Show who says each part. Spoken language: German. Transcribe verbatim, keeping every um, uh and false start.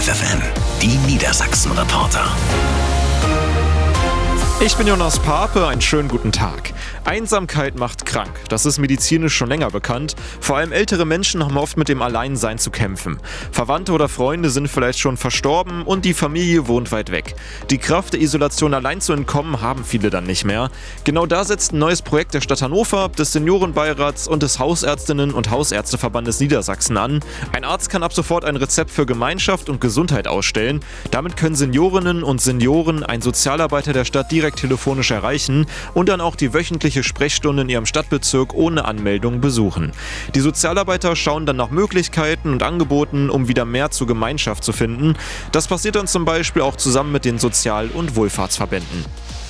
Speaker 1: F F M, die Niedersachsen-Reporter.
Speaker 2: Ich bin Jonas Pape, einen schönen guten Tag. Einsamkeit macht krank, das ist medizinisch schon länger bekannt. Vor allem ältere Menschen haben oft mit dem Alleinsein zu kämpfen. Verwandte oder Freunde sind vielleicht schon verstorben und die Familie wohnt weit weg. Die Kraft der Isolation allein zu entkommen haben viele dann nicht mehr. Genau da setzt ein neues Projekt der Stadt Hannover, des Seniorenbeirats und des Hausärztinnen- und Hausärzteverbandes Niedersachsen an. Ein Arzt kann ab sofort ein Rezept für Gemeinschaft und Gesundheit ausstellen. Damit können Seniorinnen und Senioren einen Sozialarbeiter der Stadt direkt telefonisch erreichen und dann auch die wöchentliche Sprechstunde in ihrem Stadtbezirk ohne Anmeldung besuchen. Die Sozialarbeiter schauen dann nach Möglichkeiten und Angeboten, um wieder mehr zur Gemeinschaft zu finden. Das passiert dann zum Beispiel auch zusammen mit den Sozial- und Wohlfahrtsverbänden.